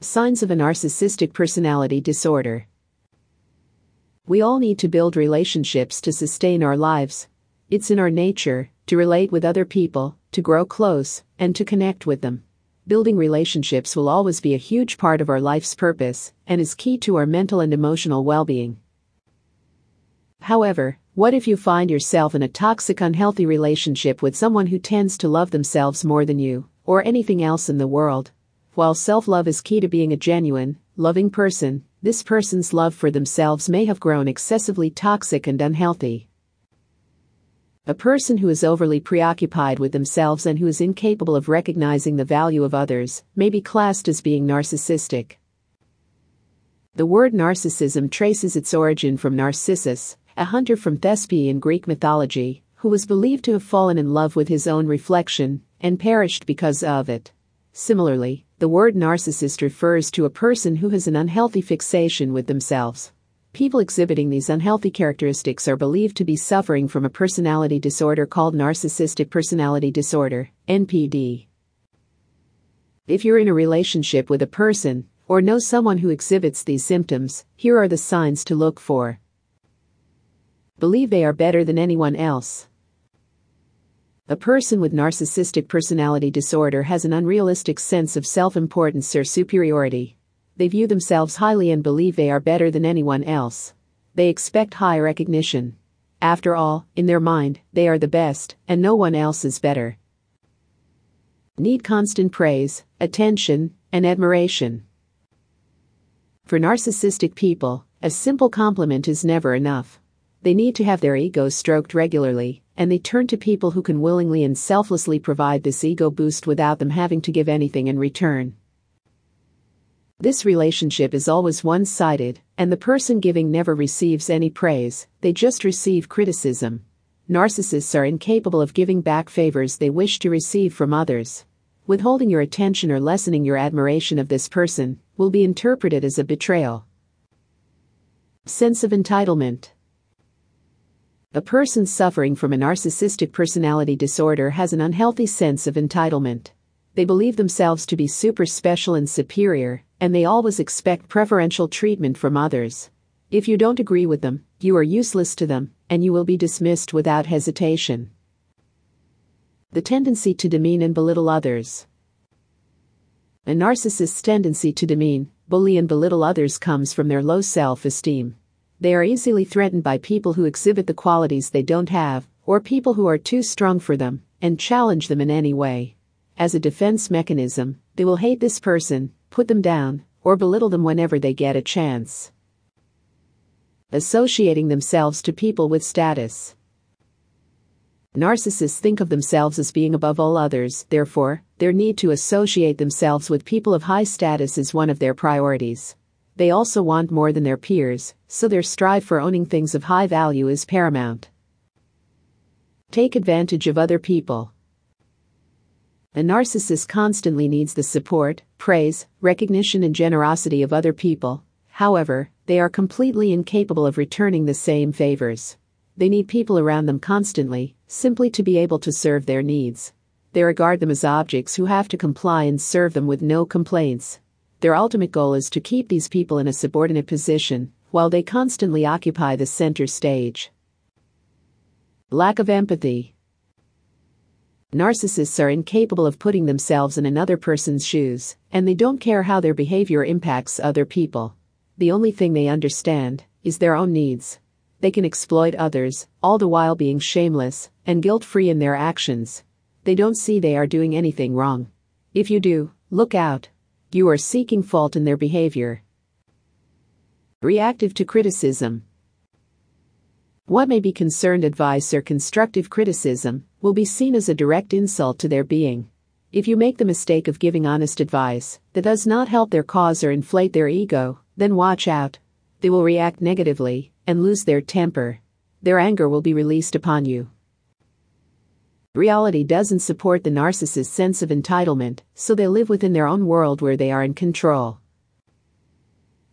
Signs of a narcissistic personality disorder. We all need to build relationships to sustain our lives. It's in our nature to relate with other people, to grow close, and to connect with them. Building relationships will always be a huge part of our life's purpose and is key to our mental and emotional well-being. However, what if you find yourself in a toxic, unhealthy relationship with someone who tends to love themselves more than you, or anything else in the world? While self-love is key to being a genuine, loving person, this person's love for themselves may have grown excessively toxic and unhealthy. A person who is overly preoccupied with themselves and who is incapable of recognizing the value of others may be classed as being narcissistic. The word narcissism traces its origin from Narcissus, a hunter from Thespiae in Greek mythology, who was believed to have fallen in love with his own reflection and perished because of it. Similarly, the word narcissist refers to a person who has an unhealthy fixation with themselves. People exhibiting these unhealthy characteristics are believed to be suffering from a personality disorder called narcissistic personality disorder, NPD. If you're in a relationship with a person, or know someone who exhibits these symptoms, here are the signs to look for. Believe they are better than anyone else. A person with narcissistic personality disorder has an unrealistic sense of self-importance or superiority. They view themselves highly and believe they are better than anyone else. They expect high recognition. After all, in their mind, they are the best, and no one else is better. Need constant praise, attention, and admiration. For narcissistic people, a simple compliment is never enough. They need to have their ego stroked regularly, and they turn to people who can willingly and selflessly provide this ego boost without them having to give anything in return. This relationship is always one-sided, and the person giving never receives any praise, they just receive criticism. Narcissists are incapable of giving back favors they wish to receive from others. Withholding your attention or lessening your admiration of this person will be interpreted as a betrayal. Sense of entitlement. A person suffering from a narcissistic personality disorder has an unhealthy sense of entitlement. They believe themselves to be super special and superior, and they always expect preferential treatment from others. If you don't agree with them, you are useless to them, and you will be dismissed without hesitation. The tendency to demean and belittle others. A narcissist's tendency to demean, bully and belittle others comes from their low self-esteem. They are easily threatened by people who exhibit the qualities they don't have, or people who are too strong for them, and challenge them in any way. As a defense mechanism, they will hate this person, put them down, or belittle them whenever they get a chance. Associating themselves to people with status. Narcissists think of themselves as being above all others, therefore, their need to associate themselves with people of high status is one of their priorities. They also want more than their peers, so their strive for owning things of high value is paramount. Take advantage of other people. A narcissist constantly needs the support, praise, recognition, and generosity of other people. However, they are completely incapable of returning the same favors. They need people around them constantly, simply to be able to serve their needs. They regard them as objects who have to comply and serve them with no complaints. Their ultimate goal is to keep these people in a subordinate position, while they constantly occupy the center stage. Lack of empathy. Narcissists are incapable of putting themselves in another person's shoes, and they don't care how their behavior impacts other people. The only thing they understand is their own needs. They can exploit others, all the while being shameless and guilt-free in their actions. They don't see they are doing anything wrong. If you do, look out. You are seeking fault in their behavior. Reactive to criticism. What may be concerned advice or constructive criticism will be seen as a direct insult to their being. If you make the mistake of giving honest advice that does not help their cause or inflate their ego, then watch out. They will react negatively and lose their temper. Their anger will be released upon you. Reality doesn't support the narcissist's sense of entitlement, so they live within their own world where they are in control.